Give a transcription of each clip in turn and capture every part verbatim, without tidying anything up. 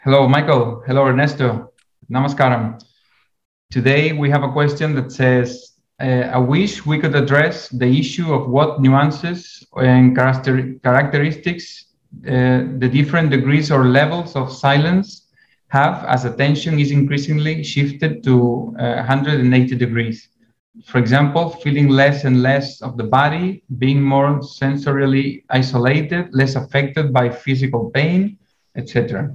Hello, Michael. Hello, Ernesto. Namaskaram. Today we have a question that says, uh, I wish we could address the issue of what nuances and character characteristics uh, the different degrees or levels of silence have as attention is increasingly shifted to uh, one hundred eighty degrees. For example, feeling less and less of the body, being more sensorially isolated, less affected by physical pain, et cetera.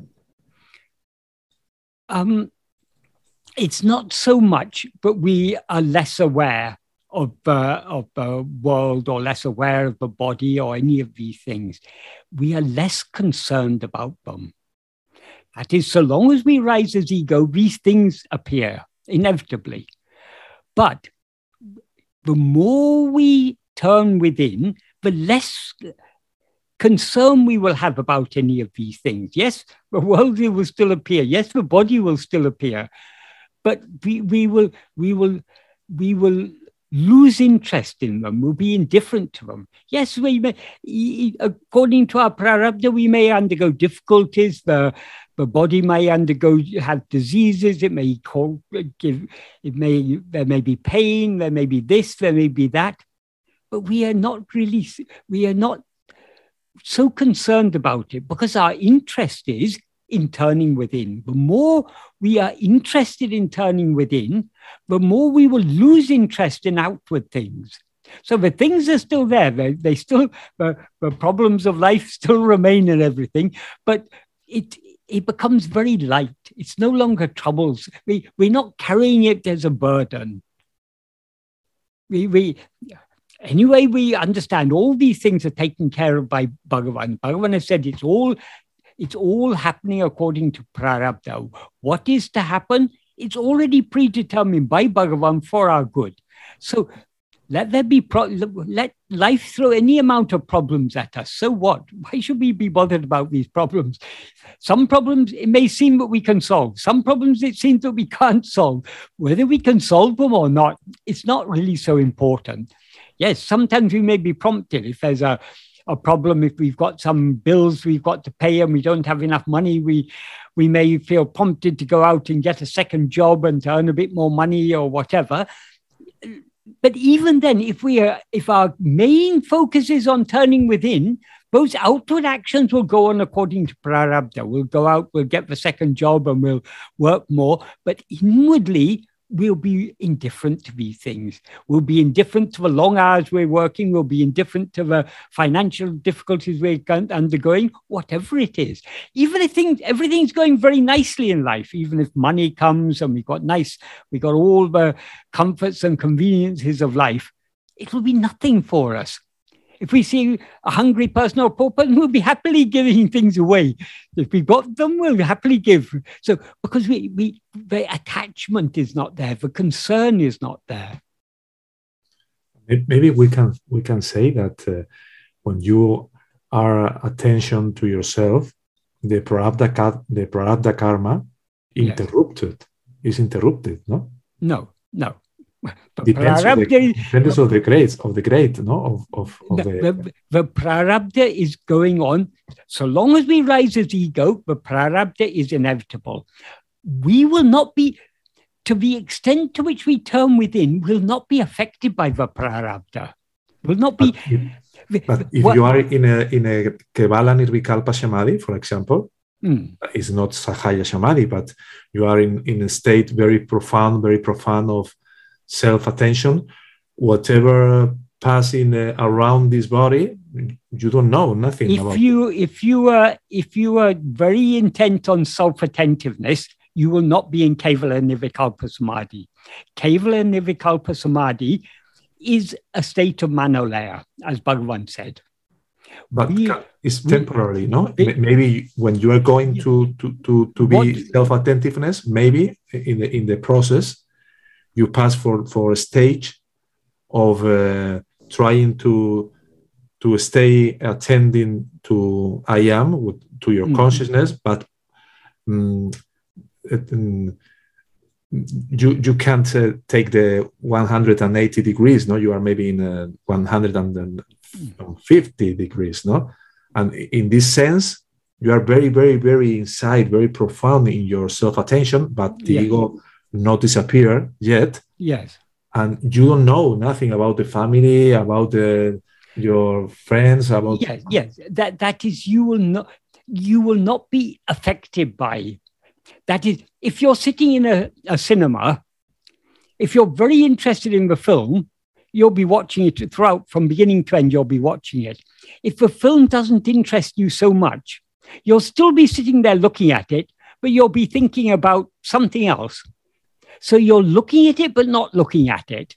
Um, it's not so much, but we are less aware of uh, of the world, or less aware of the body, or any of these things. We are less concerned about them. That is, so long as we rise as ego, these things appear inevitably. But the more we turn within, the less concern we will have about any of these things. Yes, the world will still appear. Yes, the body will still appear. But we, we will we will we will lose interest in them. We'll be indifferent to them. Yes, we may, according to our prarabdha, we may undergo difficulties. The the body may undergo have diseases. It may call, give. It may there may be pain. There may be this. There may be that. But we are not really. We are not so concerned about it, because our interest is in turning within. The more we are interested in turning within, the more we will lose interest in outward things. So the things are still there. They, they still, the, the problems of life still remain and everything, but it it becomes very light. It's no longer troubles. We, we're not carrying it as a burden. We, we, Anyway, we understand all these things are taken care of by Bhagavan. Bhagavan has said it's all, it's all happening according to prarabdha. What is to happen? It's already predetermined by Bhagavan for our good. So let there be, pro- let life throw any amount of problems at us. So what? Why should we be bothered about these problems? Some problems, it may seem that we can solve. Some problems, it seems that we can't solve. Whether we can solve them or not, it's not really so important. Yes, sometimes we may be prompted if there's a, a problem, if we've got some bills we've got to pay and we don't have enough money, we we may feel prompted to go out and get a second job and to earn a bit more money or whatever. But even then, if we are, if our main focus is on turning within, those outward actions will go on according to prarabdha. We'll go out, we'll get the second job and we'll work more. But inwardly, we'll be indifferent to these things. We'll be indifferent to the long hours we're working. We'll be indifferent to the financial difficulties we're undergoing, whatever it is. Even if things, everything's going very nicely in life, even if money comes and we've got nice, we've got all the comforts and conveniences of life, it will be nothing for us. If we see a hungry person or a poor person, we'll be happily giving things away. If we've got them, we'll happily give. So because we, we the attachment is not there, the concern is not there. Maybe we can we can say that uh, when you are attention to yourself, the prarabdha, the prarabdha karma interrupted yes. is interrupted, no? No, no. Depends on the, depends on the grades of the grade, no, of of, of the, the, the the prarabdha is going on. So long as we rise as ego, the prarabdha is inevitable. We will not be, to the extent to which we turn within, will not be affected by the prarabdha. Will not be. But if, but if you are in a in a Kevala Nirvikalpa Samadhi, for example, mm. it's not Sahaya Samadhi, but you are in in a state very profound, very profound of self-attention, whatever passing uh, around this body, you don't know nothing if about you it. if you are if you are very intent on self-attentiveness, you will not be in Kevala Nirvikalpa Samadhi. Kevala Nirvikalpa Samadhi is a state of manolaya, as Bhagavan said. But we, it's temporary, we, no? It, maybe when you are going to to to, to be what, self-attentiveness, maybe in the in the process, you pass for, for a stage of uh, trying to to stay attending to I am, with, to your mm-hmm. consciousness, but um, it, um, you you can't uh, take the one hundred eighty degrees, no? You are maybe in a one hundred fifty degrees, no? And in this sense, you are very, very, very inside, very profound in your self-attention, but the yes. ego not disappear yet. Yes. And you don't know nothing about the family, about the, your friends, about... Yes, yes. That, that is, you will not, you will not be affected by. That is, if you're sitting in a, a cinema, if you're very interested in the film, you'll be watching it throughout, from beginning to end, you'll be watching it. If the film doesn't interest you so much, you'll still be sitting there looking at it, but you'll be thinking about something else. So you're looking at it, but not looking at it.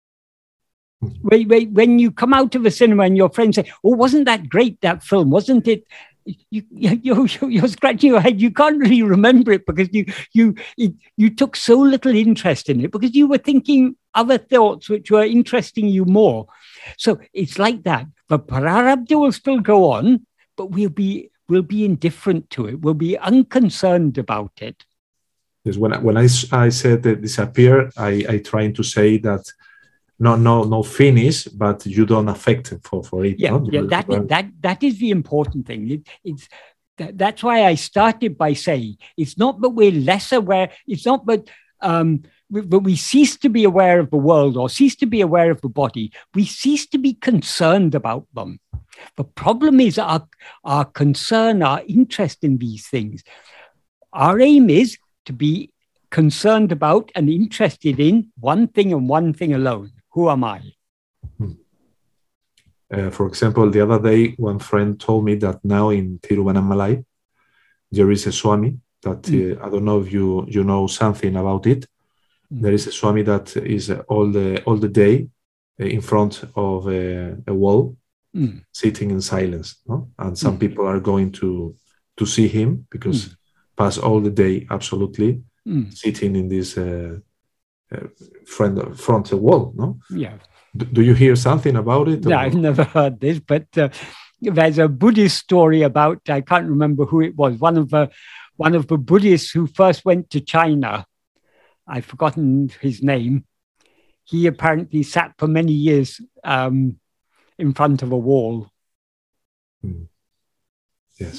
When you come out of a cinema and your friends say, oh, wasn't that great, that film? Wasn't it? You, you, you're scratching your head. You can't really remember it because you, you, it, you took so little interest in it because you were thinking other thoughts which were interesting you more. So it's like that. But Prarabdha will still go on, but we'll be, we'll be indifferent to it. We'll be unconcerned about it. Yes, when I, when I, I said that disappear, I, I trying to say that no, no, no finish, but you don't affect for, for it. Yeah, no? yeah that, is, that, that is the important thing. It, it's, that, that's why I started by saying it's not that we're less aware, it's not that um, we, but we cease to be aware of the world or cease to be aware of the body. We cease to be concerned about them. The problem is our, our concern, our interest in these things. Our aim is to be concerned about and interested in one thing and one thing alone. Who am I? Hmm. Uh, for example, the other day, one friend told me that now in Tiruvannamalai, there is a Swami that mm. uh, I don't know if you you know something about it. Mm. There is a Swami that is uh, all the all the day uh, in front of a, a wall, mm. sitting in silence. No? And some mm. people are going to to see him because mm. pass all the day absolutely mm. sitting in this. Uh, Uh, front front wall, no? Yeah. Do, do you hear something about it? No, I've never heard this, but uh, there's a Buddhist story about, I can't remember who it was, one of the one of the Buddhists who first went to China. I've forgotten his name. He apparently sat for many years um, in front of a wall. Hmm. Yes.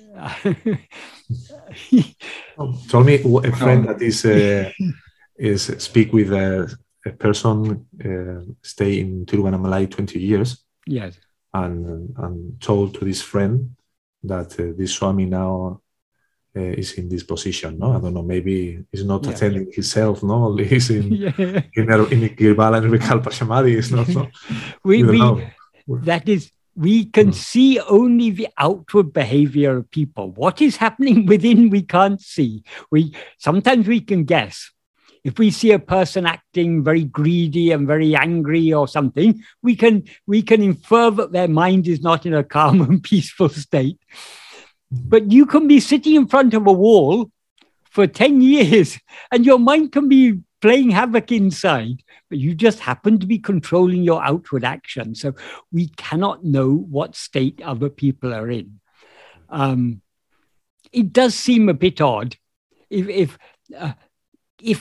oh, tell me a friend that is uh, is speak with a, a person uh, stay in Tiruvannamalai twenty years. Yes. And, and told to this friend that uh, this Swami now uh, is in this position. No, I don't know. Maybe he's not yeah. attending himself. No, he's in yeah. in in Kirvala and Vikalpa Samadhi. It's not. No? we we, we that is. We can mm. see only the outward behavior of people. What is happening within, we can't see. We sometimes we can guess. If we see a person acting very greedy and very angry or something, we can we can infer that their mind is not in a calm and peaceful state. But you can be sitting in front of a wall for ten years and your mind can be playing havoc inside, but you just happen to be controlling your outward action. So we cannot know what state other people are in. Um, it does seem a bit odd if if uh, if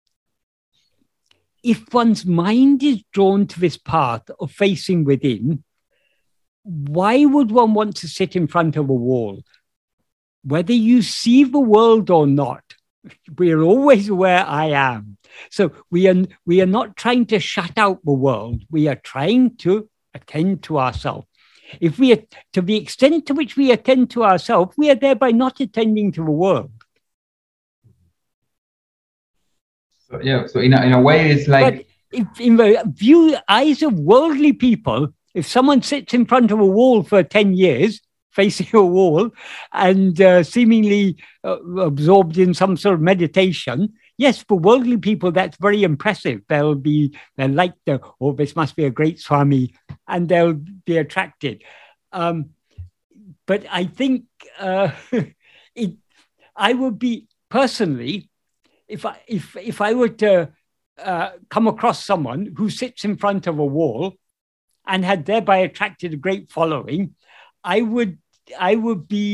If one's mind is drawn to this path of facing within, why would one want to sit in front of a wall? Whether you see the world or not, we are always where I am. So we are, we are not trying to shut out the world. We are trying to attend to ourselves. If we are, to the extent to which we attend to ourselves, we are thereby not attending to the world. So, yeah, so in a, in a way, it's like... But if, in the view, eyes of worldly people, if someone sits in front of a wall for ten years, facing a wall, and uh, seemingly uh, absorbed in some sort of meditation, yes, for worldly people, that's very impressive. They'll be, they'll like the, oh, this must be a great Swami, and they'll be attracted. Um, but I think uh, it, I would be, personally, If I, if, if I were to uh, come across someone who sits in front of a wall and had thereby attracted a great following, I would, I would be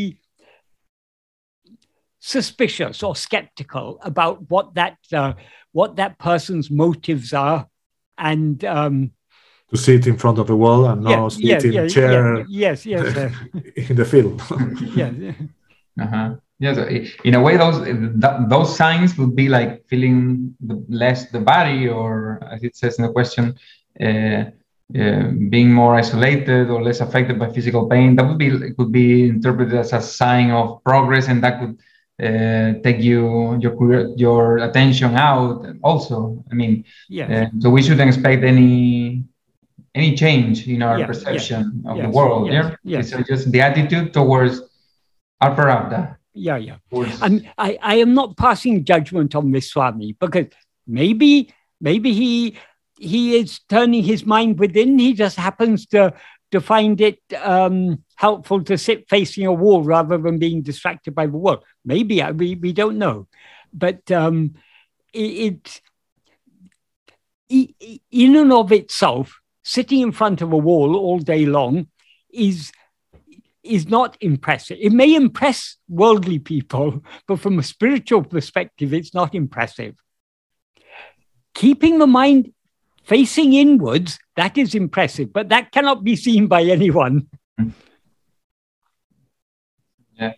suspicious or skeptical about what that, uh, what that person's motives are. And um, to sit in front of a wall and not yeah, sit yeah, in yeah, a chair yeah, yes, yes, uh, in the field. yeah. Uh-huh. Yeah, so in a way, those th- those signs would be like feeling the, less the body, or as it says in the question, uh, uh, being more isolated or less affected by physical pain. That would be it could be interpreted as a sign of progress, and that could uh, take you your your attention out. Also, I mean, yeah. Uh, so we shouldn't expect any any change in our yeah, perception yeah, of yes, the world. yes, Yeah, yes. it's just the attitude towards our pravda. Yeah, yeah. Towards... And I, I am not passing judgment on this Swami, because maybe maybe he he is turning his mind within. He just happens to to find it um, helpful to sit facing a wall rather than being distracted by the world. Maybe we we don't know, but um, it, it in and of itself, sitting in front of a wall all day long is. is not impressive. It may impress worldly people, but from a spiritual perspective, it's not impressive. Keeping the mind facing inwards, that is impressive, but that cannot be seen by anyone. Yeah.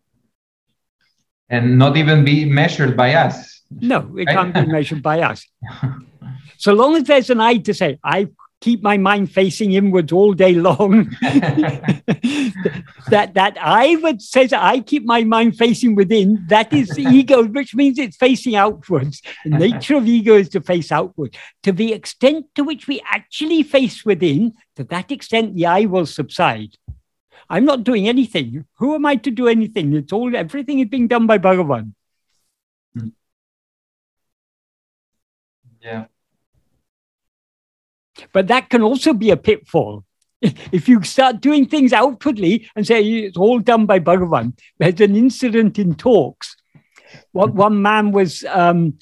And not even be measured by us. No, it can't be measured by us. So long as there's an I to say, I keep my mind facing inwards all day long. that that I that says I keep my mind facing within, that is the ego, which means it's facing outwards. The nature of ego is to face outward. To the extent to which we actually face within, to that extent the I will subside. I'm not doing anything. Who am I to do anything? It's all everything is being done by Bhagavan. Yeah. But that can also be a pitfall. If you start doing things outwardly and say it's all done by Bhagavan. There's an incident in talks. What one man was um,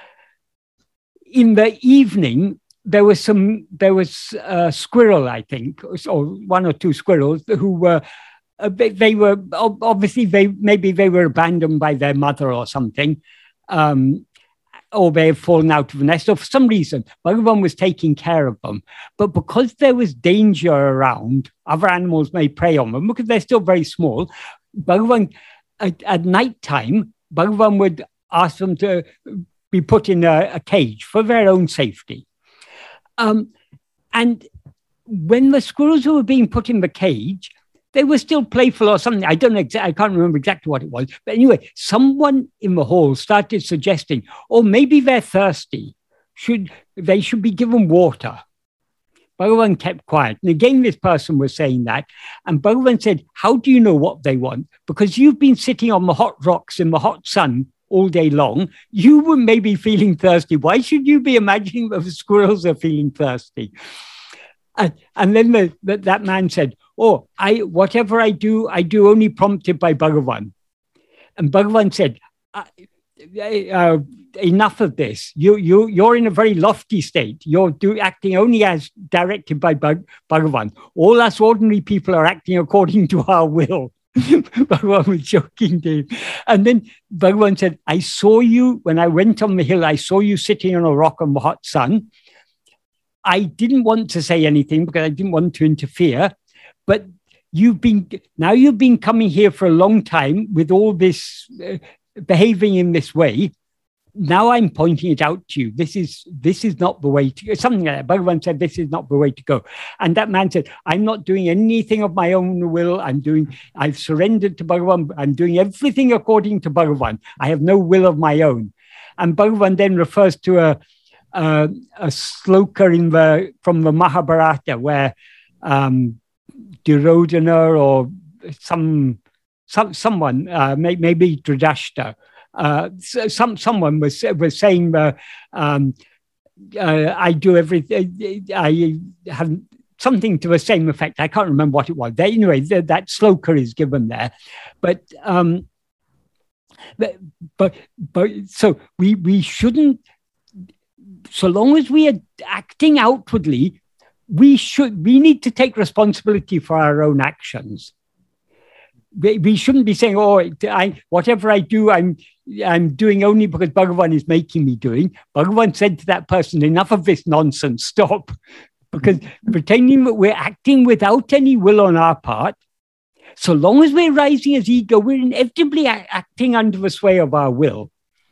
in the evening. There was some. There was a squirrel, I think, or one or two squirrels who were. Uh, they, they were obviously they maybe they were abandoned by their mother or something. Um, or they have fallen out of the nest, or for some reason, Bhagavan was taking care of them. But because there was danger around, other animals may prey on them, because they're still very small, Bhagavan, at, at night time, Bhagavan would ask them to be put in a, a cage for their own safety. Um, and when the squirrels who were being put in the cage, they were still playful or something. I don't know exactly, I can't remember exactly what it was. But anyway, someone in the hall started suggesting, oh, maybe they're thirsty. Should they should be given water. Bhagavan kept quiet. And again, this person was saying that. And Bhagavan said, how do you know what they want? Because you've been sitting on the hot rocks in the hot sun all day long. You were maybe feeling thirsty. Why should you be imagining that the squirrels are feeling thirsty? And, and then the, the, that man said, oh, I whatever I do, I do only prompted by Bhagavan. And Bhagavan said, uh, uh, enough of this. You, you, you're in a very lofty state. You're do, acting only as directed by Bhag, Bhagavan. All us ordinary people are acting according to our will. Bhagavan was joking to him. And then Bhagavan said, I saw you, when I went on the hill, I saw you sitting on a rock in the hot sun. I didn't want to say anything because I didn't want to interfere, but you've been, now you've been coming here for a long time with all this, uh, behaving in this way. Now I'm pointing it out to you. This is, this is not the way to go. Something like that. Bhagavan said, this is not the way to go. And that man said, I'm not doing anything of my own will. I'm doing, I've surrendered to Bhagavan. I'm doing everything according to Bhagavan. I have no will of my own. And Bhagavan then refers to a, Uh, a sloka in the from the Mahabharata where um, Duryodhana or some some someone uh, may, maybe Dhritarashtra, uh, some someone was was saying uh, um, uh, I do everything. I have something to the same effect. I can't remember what it was. They, anyway, th- that sloka is given there, but. Um, but, but but so we we shouldn't. So long as we are acting outwardly, we should we need to take responsibility for our own actions. We, we shouldn't be saying, "Oh, I whatever I do, I'm I'm doing only because Bhagavan is making me doing." Bhagavan said to that person, "Enough of this nonsense. Stop," because pretending that we're acting without any will on our part, So long as we're rising as ego, we're inevitably a- acting under the sway of our will.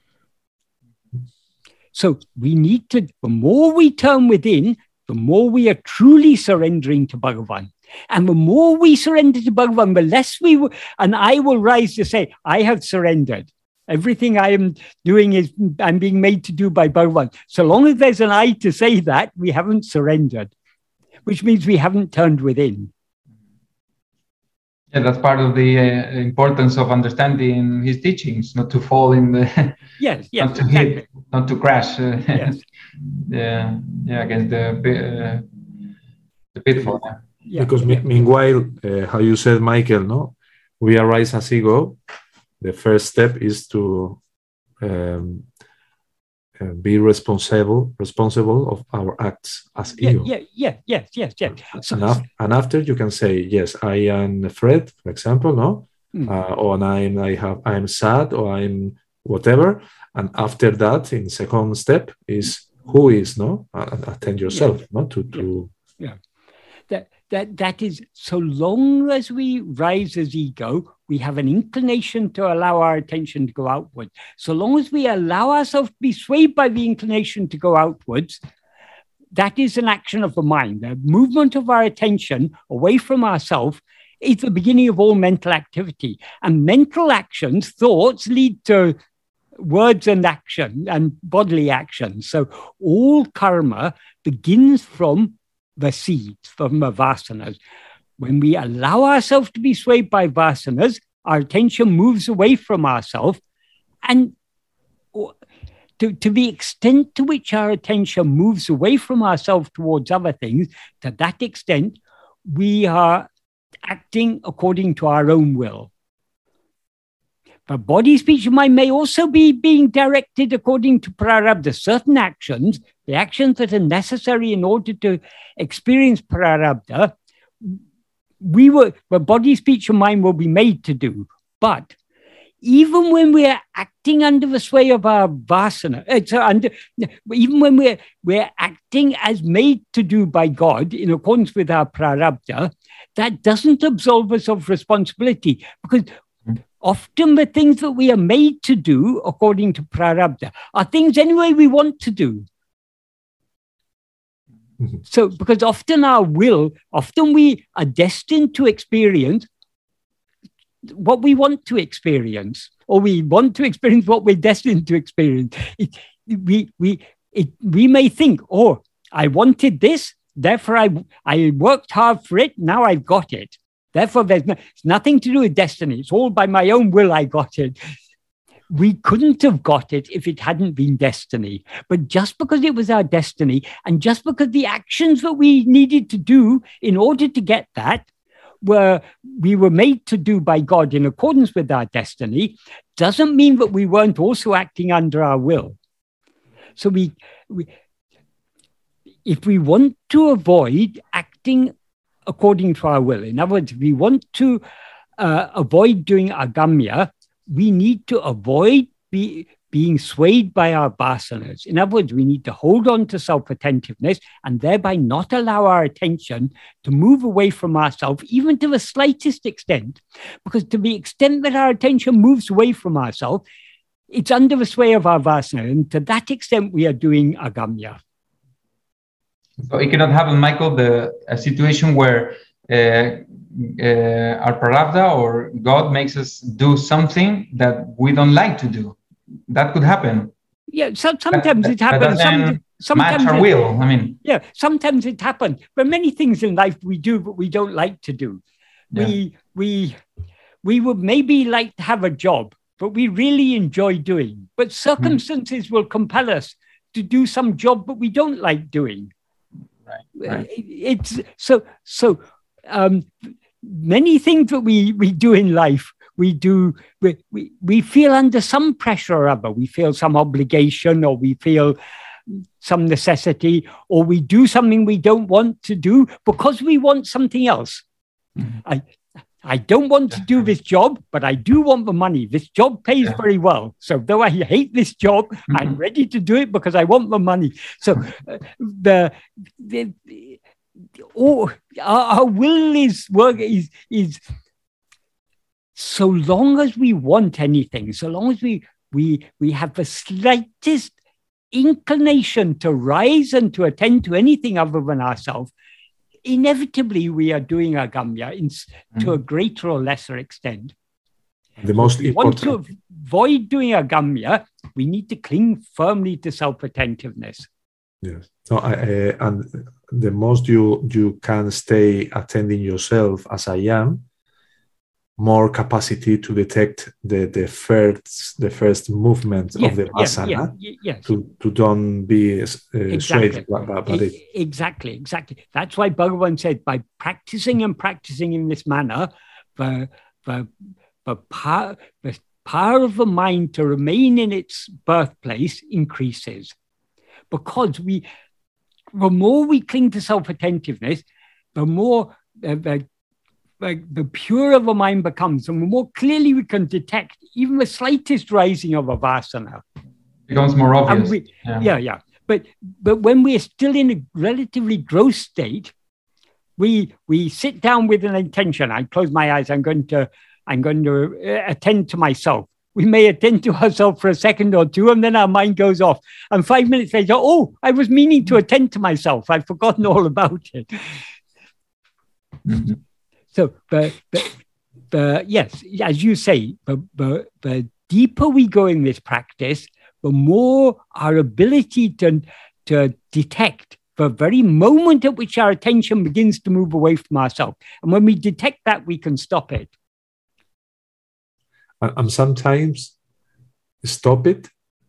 So we need to, the more we turn within, the more we are truly surrendering to Bhagavan. And the more we surrender to Bhagavan, the less we will, and I will rise to say, I have surrendered. Everything I am doing is, I'm being made to do by Bhagavan. So long as there's an I to say that, we haven't surrendered, which means we haven't turned within. Yeah, that's part of the uh, importance of understanding his teachings, not to fall in the, yes, yes, not to exactly. hit, not to crash. Uh, yes. yeah, yeah, against the uh, the pitfall. Yeah. Yeah, because yeah. meanwhile, uh, how you said, Michael, no, we arise as ego. The first step is to um, uh, be responsible, responsible of our acts as yeah, ego. Yeah, yeah, yes, yes, yes. So, and, af- and after you can say, yes, I am afraid, for example, no, mm. uh, or I'm I have I'm sad, or I'm whatever. And after that, in second step is who is, no, uh, attend yourself, yeah. no, to to. Yeah. yeah. That, that, that is, so long as we rise as ego, we have an inclination to allow our attention to go outward. So long as we allow ourselves to be swayed by the inclination to go outwards, that is an action of the mind. The movement of our attention away from ourselves is the beginning of all mental activity. And mental actions, thoughts, lead to words and action and bodily action. So all karma begins from the seeds, from the vasanas. When we allow ourselves to be swayed by vasanas, our attention moves away from ourselves. And to, to the extent to which our attention moves away from ourselves towards other things, to that extent, we are acting according to our own will. But body, speech, and mind may also be being directed according to prarabdha. Certain actions, the actions that are necessary in order to experience prarabdha, we will, the body, speech, and mind will be made to do. But even when we are acting under the sway of our vasana, it's under, even when we're, we're acting as made to do by God in accordance with our prarabdha, that doesn't absolve us of responsibility, because often the things that we are made to do according to prarabdha are things anyway we want to do. Mm-hmm. So, because often our will, often we are destined to experience what we want to experience, or we want to experience what we're destined to experience. It, we, we, it, we may think, oh, I wanted this, therefore I, I worked hard for it, now I've got it. Therefore, there's no, it's nothing to do with destiny. It's all by my own will I got it. We couldn't have got it if it hadn't been destiny. But just because it was our destiny, and just because the actions that we needed to do in order to get that were we were made to do by God in accordance with our destiny, doesn't mean that we weren't also acting under our will. So we, we if we want to avoid acting according to our will, in other words, if we want to uh, avoid doing agamya, we need to avoid be, being swayed by our vasanas. In other words, we need to hold on to self-attentiveness and thereby not allow our attention to move away from ourselves, even to the slightest extent. Because to the extent that our attention moves away from ourselves, it's under the sway of our vasana. And to that extent, we are doing agamya. So it cannot happen, Michael, the a situation where uh, uh, our prarabdha or God makes us do something that we don't like to do. That could happen. Yeah, so, sometimes that, it happens. That Some, match our it, will. I mean, yeah, sometimes it happens. There are many things in life we do, but we don't like to do. Yeah. We we we would maybe like to have a job, but we really enjoy doing. But circumstances mm. will compel us to do some job, but we don't like doing. Right, right. It's so so um, many things that we, we do in life, we do we, we we feel under some pressure or other. We feel some obligation, or we feel some necessity, or we do something we don't want to do because we want something else. Mm-hmm. I I don't want to do this job, but I do want the money. This job pays yeah. very well. So though I hate this job, mm-hmm. I'm ready to do it because I want the money. So uh, the, the, the oh, our, our will is work is is so long as we want anything, so long as we we we have the slightest inclination to rise and to attend to anything other than ourselves, inevitably we are doing agamya in, mm. to a greater or lesser extent. The most if we important. want to avoid doing agamya, we need to cling firmly to self-attentiveness. Yes. So, uh, and the most you you can stay attending yourself as I am, more capacity to detect the the first the first movement yeah, of the asana, yeah, yeah, yes. to to don't be uh, exactly. swayed by, by it. Exactly, exactly. That's why Bhagavan said, by practicing and practicing in this manner, the the the power the power of the mind to remain in its birthplace increases, because we the more we cling to self-attentiveness, the more uh, the Like the purer the mind becomes, and the more clearly we can detect even the slightest rising of a vasana. Becomes more obvious. We, yeah. yeah, yeah. But but when we're still in a relatively gross state, we we sit down with an intention. I close my eyes. I'm going to I'm going to attend to myself. We may attend to ourselves for a second or two, and then our mind goes off. And five minutes later, oh, I was meaning to attend to myself. I've forgotten all about it. Mm-hmm. So, but, but, but yes, as you say, the, the, the deeper we go in this practice, the more our ability to, to detect the very moment at which our attention begins to move away from ourselves. And when we detect that, we can stop it. And sometimes stop it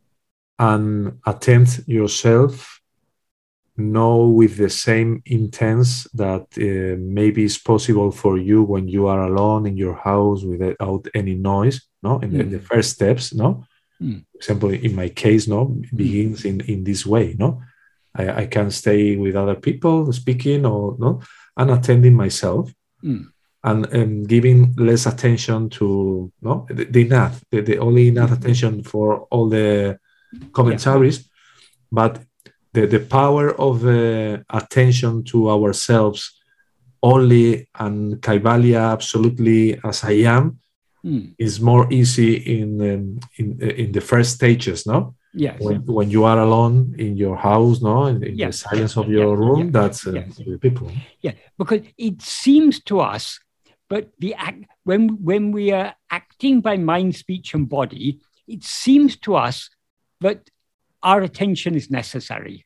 and attempt yourself, know with the same intense that uh, maybe is possible for you when you are alone in your house without any noise, no, in, mm. the, in the first steps, no. Mm. For example, in my case, no, begins mm. in, in this way, no. I, I can stay with other people speaking or no, and attending myself, mm. and um, giving less attention to no the, the enough, the, the only enough mm. attention for all the commentaries, yeah. but The, the power of uh, attention to ourselves only and Kaivalya absolutely as I am mm. is more easy in, um, in in the first stages, no? Yes. When, when you are alone in your house, no, in, in yes. the silence of your yes. room, yes. that's uh, yes. the people. Yeah, because it seems to us, but the act, when when we are acting by mind, speech, and body, it seems to us that our attention is necessary.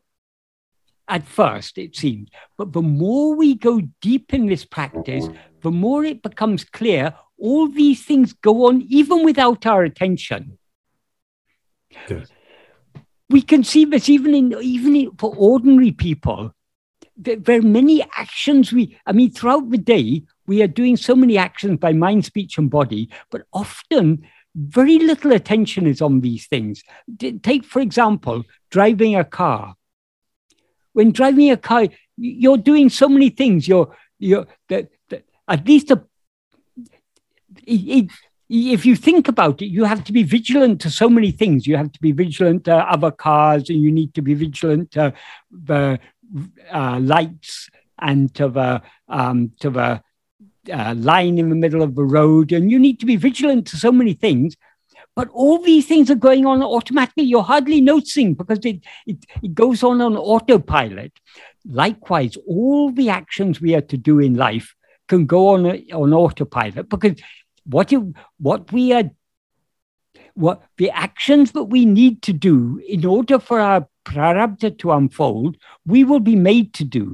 At first, it seems. But the more we go deep in this practice, the more it becomes clear all these things go on even without our attention. Yes. We can see this even in even in, for ordinary people. There, there are many actions we, I mean, throughout the day, we are doing so many actions by mind, speech, and body, but often very little attention is on these things. Take, for example, driving a car. When driving a car, you're doing so many things. You're, you're that, that at least a, it, it, if you think about it, you have to be vigilant to so many things. You have to be vigilant to other cars, and you need to be vigilant to the uh, lights and to the um, to the uh, line in the middle of the road, and you need to be vigilant to so many things. But all these things are going on automatically. You're hardly noticing because it, it, it goes on on autopilot. Likewise, all the actions we are to do in life can go on on autopilot, because what, it, what we are, what the actions that we need to do in order for our prarabdha to unfold, we will be made to do.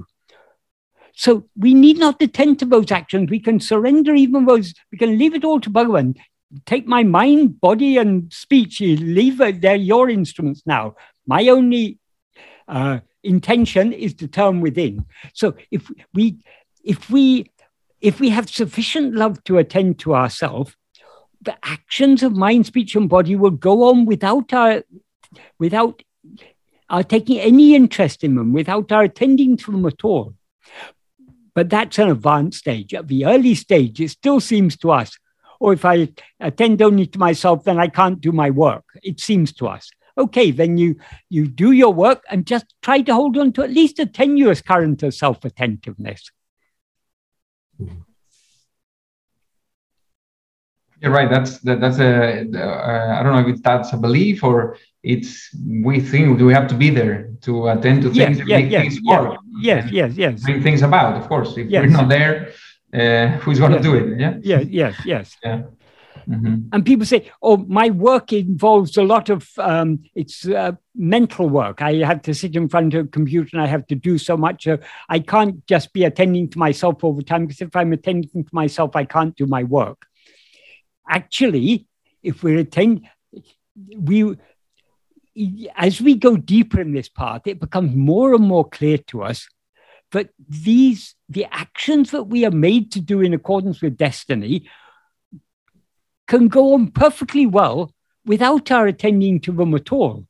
So we need not attend to those actions. We can surrender even those, we can leave it all to Bhagavan. Take my mind, body, and speech. You leave it, they're your instruments now. My only uh, intention is to turn within. So if we, if we, if we have sufficient love to attend to ourselves, the actions of mind, speech, and body will go on without our, without our taking any interest in them, without our attending to them at all. But that's an advanced stage. At the early stage, it still seems to us, or if I attend only to myself, then I can't do my work. It seems to us. Okay, then you, you do your work and just try to hold on to at least a tenuous current of self-attentiveness. You're right. That's that, that's a uh, I don't know if that's a belief or it's we think we have to be there to attend to things yeah, and yeah, make yeah, things yeah, work. yes, and yes, yes, bring things about. Of course, if yes. we're not there, uh, who's going to yeah. do it? Yeah. Yeah. Yes. Yes. Yeah. Mm-hmm. And people say, "Oh, my work involves a lot of um, it's uh, mental work. I have to sit in front of a computer and I have to do so much. Uh, I can't just be attending to myself all the time because if I'm attending to myself, I can't do my work." Actually, if we attend, we as we go deeper in this path, it becomes more and more clear to us that these the actions that we are made to do in accordance with destiny can go on perfectly well without our attending to them at all.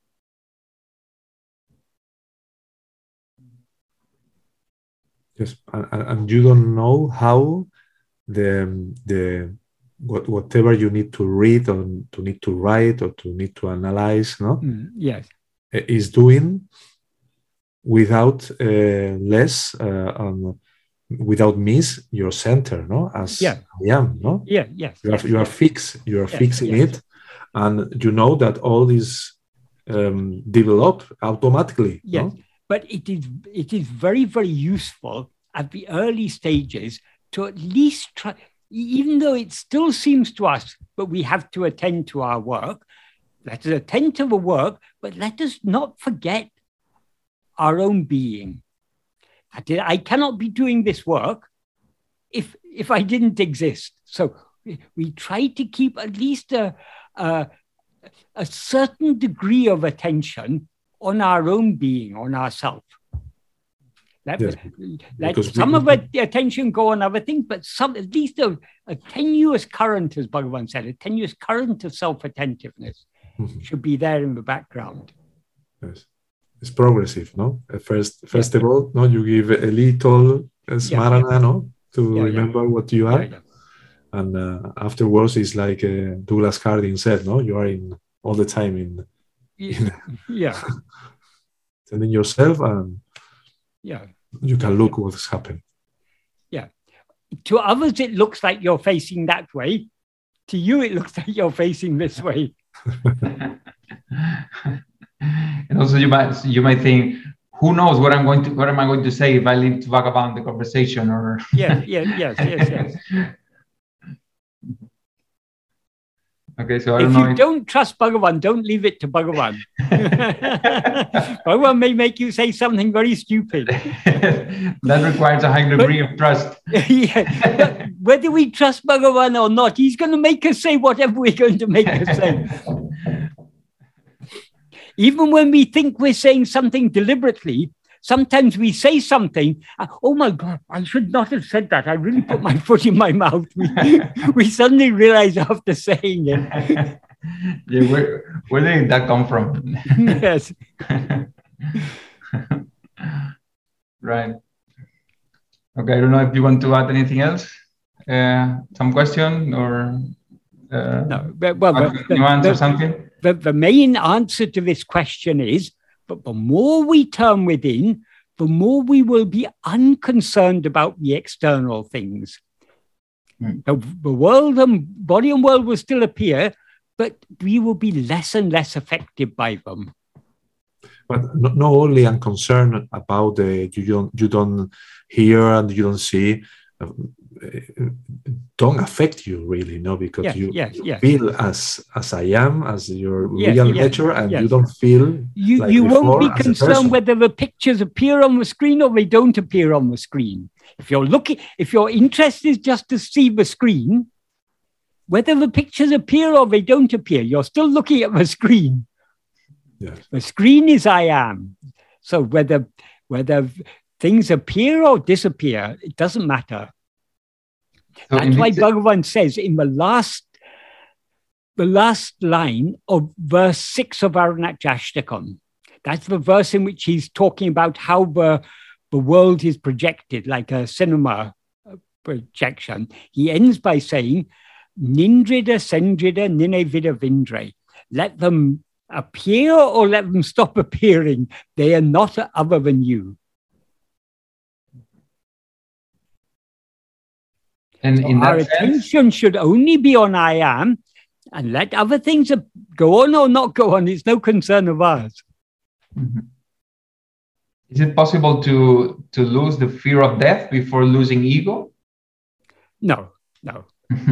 Yes, and, and you don't know how the the what, whatever you need to read or to need to write or to need to analyze, no, Mm, yes, is doing without uh, less uh, um, without miss your center, no, as yeah. I am, no, yeah, yes, you are yes, you are yes. fixed, you are Yes, fixing yes. it, and you know that all these um, develop automatically, Yes, no? but it is it is very, very useful at the early stages to at least try, even though it still seems to us that we have to attend to our work, let us attend to the work, but let us not forget our own being. I cannot be doing this work if if I didn't exist. So we try to keep at least a, a, a certain degree of attention on our own being, on ourself. Let, Yes, let because some we, of it, the attention go on other things, but some at least a, a tenuous current, as Bhagavan said, a tenuous current of self-attentiveness mm-hmm. should be there in the background. Yes. It's progressive, no? At first, first yeah. of all, no, you give a little smarana, yeah. no, to yeah, remember yeah. what you are, yeah, yeah. and uh, afterwards, it's like uh, Douglas Harding said, no, you are in all the time in, in yeah, telling yourself, and yeah, you can yeah. look what's happened. Yeah, to others it looks like you're facing that way. To you, it looks like you're facing this way. And also, you might you might think, who knows what I'm going to what am I going to say if I leave to Bhagavan the conversation? Or yes, yes, yes, yes, yes. Okay, so I if don't know you if... don't trust Bhagavan, don't leave it to Bhagavan. Bhagavan may make you say something very stupid. That requires a high degree but, of trust. Yeah, but whether we trust Bhagavan or not, he's going to make us say whatever we're going to make us say. Even when we think we're saying something deliberately, sometimes we say something, uh, oh my God, I should not have said that. I really put my foot in my mouth. We, we suddenly realize after saying it. Yeah, where, where did that come from? Yes. Right. Okay, I don't know if you want to add anything else. Uh, some question or uh, no, but, well, but, nuance the, or something? The, the main answer to this question is, but the more we turn within, the more we will be unconcerned about the external things. Mm. The, the world and body and world will still appear, but we will be less and less affected by them. But not, not only unconcerned about the you don't you don't hear and you don't see. Uh, don't affect you really, no, because yes, you, yes, you yes. feel as as I am, as your yes, real yes, nature, and yes. you don't feel you like you before won't be concerned whether the pictures appear on the screen or they don't appear on the screen. If you're looking, if your interest is just to see the screen, whether the pictures appear or they don't appear, you're still looking at the screen. Yes. The screen is I am. So whether whether things appear or disappear, it doesn't matter. So that's why Bhagavan says in the last, the last line of verse six of Arunachashtakam, that's the verse in which he's talking about how the, the world is projected, like a cinema projection. He ends by saying, Nindrida Sendrida Ninevida Vindre. Let them appear or let them stop appearing. They are not other than you. And so in that our sense, attention should only be on I am, and let other things go on or not go on. It's no concern of ours. mm-hmm. Is it possible to to lose the fear of death before losing ego? No, no.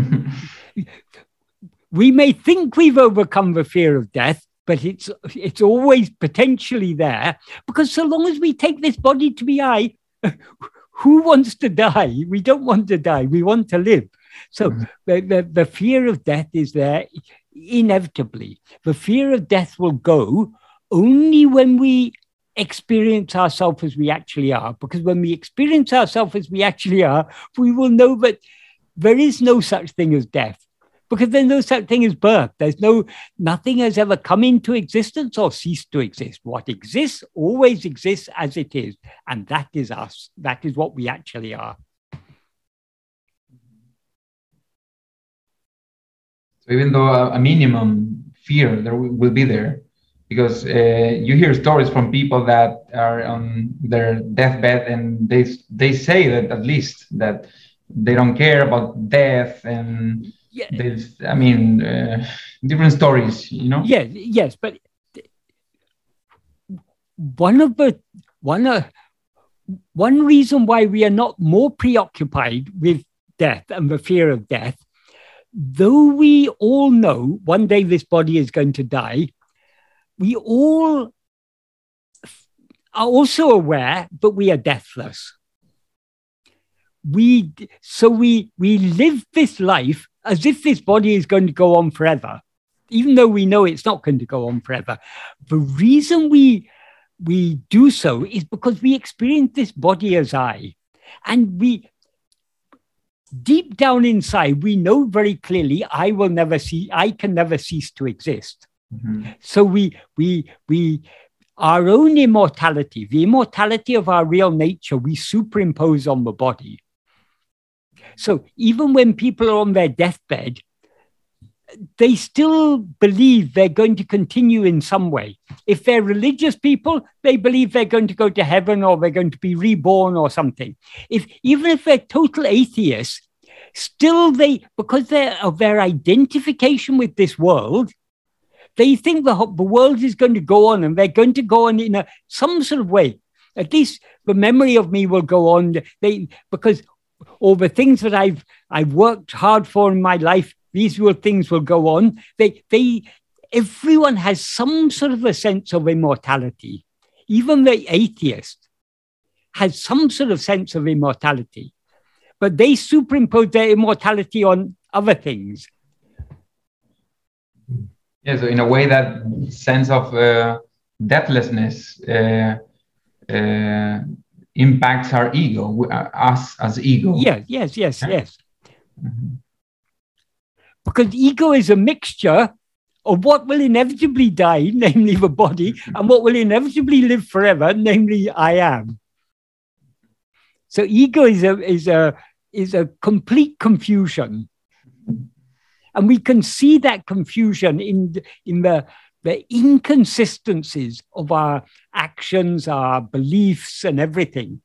We may think we've overcome the fear of death, but it's it's always potentially there, because so long as we take this body to be I, who wants to die? We don't want to die. We want to live. So mm-hmm. the, the, the fear of death is there inevitably. The fear of death will go only when we experience ourselves as we actually are, because when we experience ourselves as we actually are, we will know that there is no such thing as death, because there's no such thing as birth. There's no, nothing has ever come into existence or ceased to exist. What exists always exists as it is, and that is us. That is what we actually are. So even though a, a minimum fear there will, will be there, because uh, you hear stories from people that are on their deathbed, and they they say that at least that they don't care about death, and yeah. There's, I mean, uh, different stories, you know. Yeah, yes, but one of the one uh, one reason why we are not more preoccupied with death and the fear of death, though we all know one day this body is going to die, we all are also aware, but we are deathless. We so we we live this life as if this body is going to go on forever, even though we know it's not going to go on forever. The reason we we do so is because we experience this body as I, and we deep down inside we know very clearly I will never see I can never cease to exist. Mm-hmm. So we we we our own immortality, the immortality of our real nature, we superimpose on the body. So even when people are on their deathbed, they still believe they're going to continue in some way. If they're religious people, they believe they're going to go to heaven or they're going to be reborn or something. If even if they're total atheists, still they, because they're, of their identification with this world, they think the, the world is going to go on, and they're going to go on in a, some sort of way. At least the memory of me will go on. They because all the things that I've I've worked hard for in my life, these will things will go on. They they everyone has some sort of a sense of immortality. Even the atheist has some sort of sense of immortality, but they superimpose their immortality on other things. Yeah, so in a way, that sense of uh, deathlessness uh, uh, impacts our ego, uh, us as ego. Yes, yes, yes, yeah. yes. Mm-hmm. Because ego is a mixture of what will inevitably die, namely the body, and what will inevitably live forever, namely I am. So ego is a is a is a complete confusion. And we can see that confusion in, in the, the inconsistencies of our actions, our beliefs, and everything.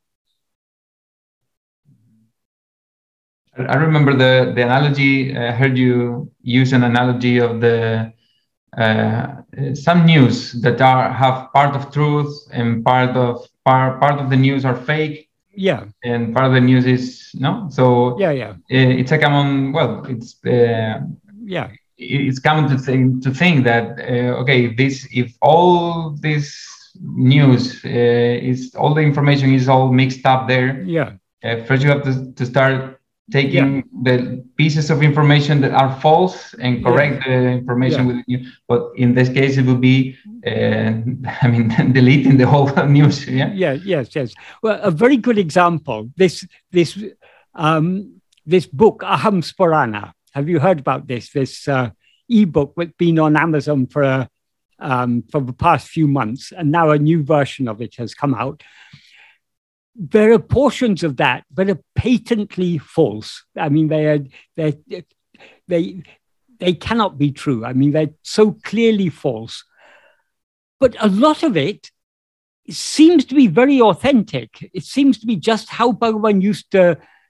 I remember the, the analogy, I heard you use an analogy of the uh, some news that are have part of truth and part of part, part of the news are fake. Yeah. And part of the news is no. So yeah, yeah. It's a common, well, it's uh, yeah. It's common to think to think that uh, okay, this if all this news uh, is all the information is all mixed up there. Yeah. Uh, first, you have to to start taking yeah. the pieces of information that are false and correct yeah. the information yeah. with you. But in this case, it would be, uh, I mean, deleting the whole news. Yeah. Yeah. Yes. Yes. Well, a very good example. This this um, this book, Aham Sporana. Have you heard about this? This uh, ebook that's been on Amazon for uh, um, for the past few months, and now a new version of it has come out. There are portions of that that are patently false. I mean, they are they they they cannot be true. I mean, they're so clearly false. But a lot of it seems to be very authentic. It seems to be just how Bhagavan used to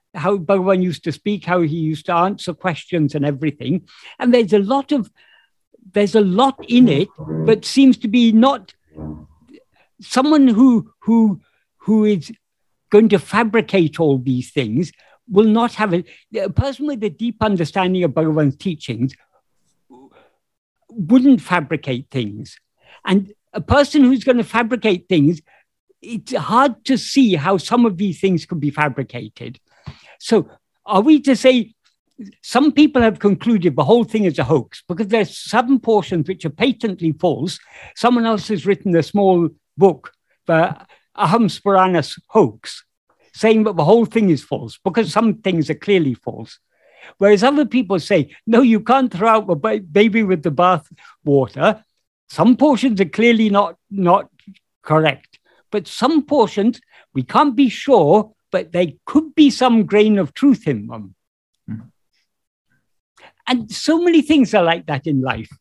how Bhagavan used to speak, how he used to answer questions and everything. And there's a lot of, there's a lot in it, but seems to be not someone who, who, who is going to fabricate all these things will not have a, a person with a deep understanding of Bhagavan's teachings wouldn't fabricate things. And a person who's going to fabricate things, it's hard to see how some of these things could be fabricated. So are we to say, some people have concluded the whole thing is a hoax because there's some portions which are patently false. Someone else has written a small book, the Aham Spuranas hoax, saying that the whole thing is false because some things are clearly false. Whereas other people say, no, you can't throw out the ba- baby with the bath water. Some portions are clearly not, not correct, but some portions we can't be sure, but there could be some grain of truth in them. Mm. And so many things are like that in life.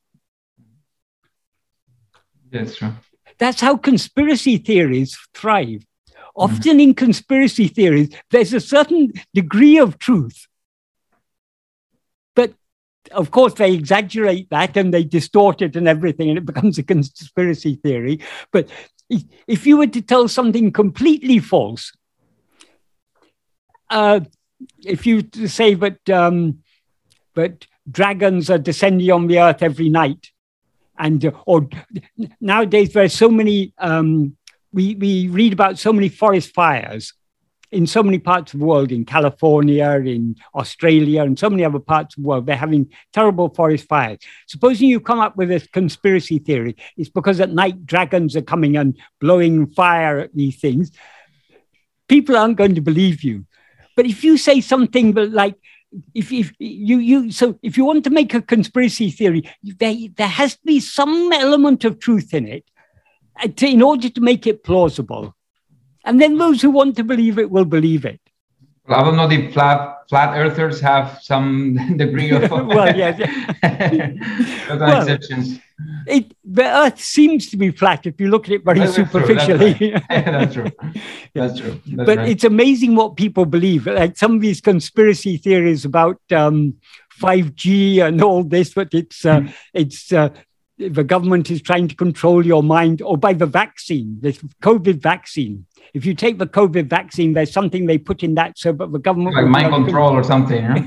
That's true. That's how conspiracy theories thrive. Often mm. in conspiracy theories, there's a certain degree of truth. But of course, they exaggerate that and they distort it and everything, and it becomes a conspiracy theory. But if you were to tell something completely false, uh, if you say that, um, that dragons are descending on the earth every night, and uh, or nowadays there's so many, um, we, we read about so many forest fires in so many parts of the world, in California, in Australia, and so many other parts of the world, they're having terrible forest fires. Supposing you come up with a conspiracy theory, it's because at night dragons are coming and blowing fire at these things. People aren't going to believe you. But if you say something like, if, if you, you, so if you want to make a conspiracy theory, there, there has to be some element of truth in it to, in order to make it plausible. And then those who want to believe it will believe it. Well, I don't know if flat, flat earthers have some degree of well, yes. well, exceptions. It, the earth seems to be flat if you look at it very that's superficially. True. That's, right. That's true. That's true. That's but right. It's amazing what people believe. Like some of these conspiracy theories about um, five G and all this, but it's, uh, it's, uh, the government is trying to control your mind, or by the vaccine, this COVID vaccine. If you take the COVID vaccine, there's something they put in that so that the government... Like mind control or something, huh?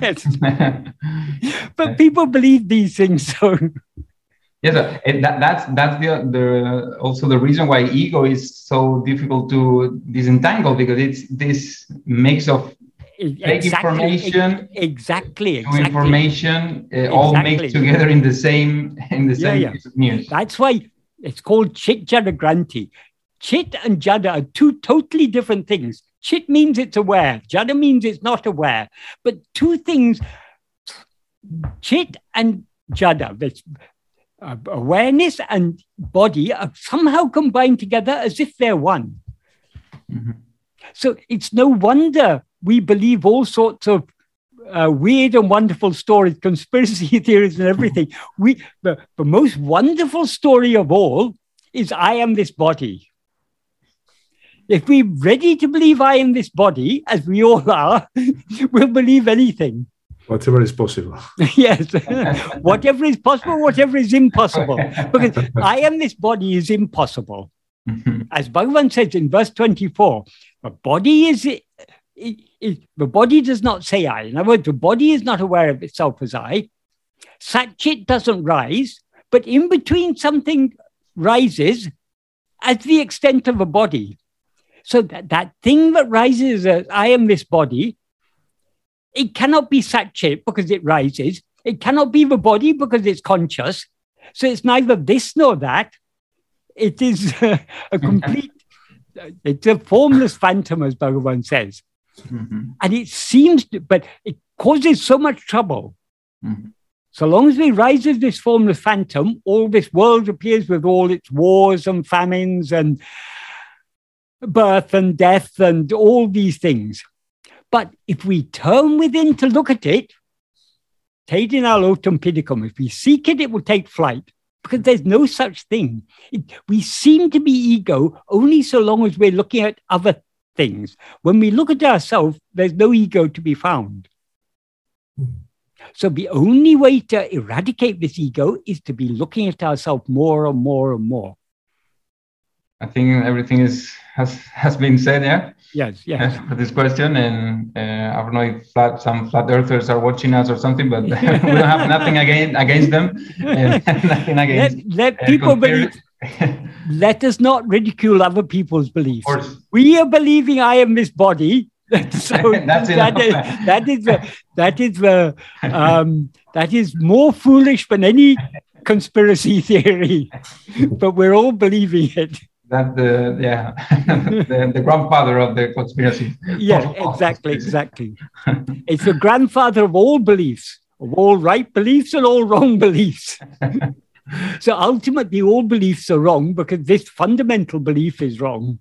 Yes. But people believe these things, so... Yes, that, that's that's the, the also the reason why ego is so difficult to disentangle, because it's this mix of fake exactly, information, exactly, exactly. information, uh, exactly. all mixed together in the same in the same yeah, piece of news. That's why it's called Chit Jada Granti. Chit and Jada are two totally different things. Chit means it's aware. Jada means it's not aware. But two things, Chit and Jada, that's uh, awareness and body, are somehow combined together as if they're one. Mm-hmm. So it's no wonder we believe all sorts of uh, weird and wonderful stories, conspiracy theories and everything. We the, the most wonderful story of all is I am this body. If we're ready to believe I am this body, as we all are, we'll believe anything. Whatever is possible. Yes. Whatever is possible, whatever is impossible. Because I am this body is impossible. As Bhagavan says in verse twenty-four, the body is... It, it, it, the body does not say I. In other words, the body is not aware of itself as I. Satchit doesn't rise, but in between something rises at the extent of a body. So that, that thing that rises as I am this body, it cannot be Satchit because it rises. It cannot be the body because it's conscious. So it's neither this nor that. It is uh, a complete, it's a formless phantom, as Bhagavan says. Mm-hmm. And it seems, to, but it causes so much trouble. Mm-hmm. So long as we rise as this formless phantom, all this world appears with all its wars and famines and birth and death and all these things. But if we turn within to look at it, Tedinalotum pidicum, if we seek it, it will take flight, because there's no such thing. It, we seem to be ego only so long as we're looking at other things. When we look at ourselves, there's no ego to be found. So the only way to eradicate this ego is to be looking at ourselves more and more and more. I think everything is has has been said, yeah. Yes, yes. For this question, and uh, I don't know if flat, some flat earthers are watching us or something, but we don't have nothing against against them. And nothing against. Let, let people believe. Let us not ridicule other people's beliefs. We are believing I am this body. So That's that is, that is the, that is the um, that is more foolish than any conspiracy theory, but we're all believing it. That the yeah the, the grandfather of the conspiracy. Yeah, exactly, exactly. It's the grandfather of all beliefs, of all right beliefs and all wrong beliefs. So ultimately, all beliefs are wrong because this fundamental belief is wrong.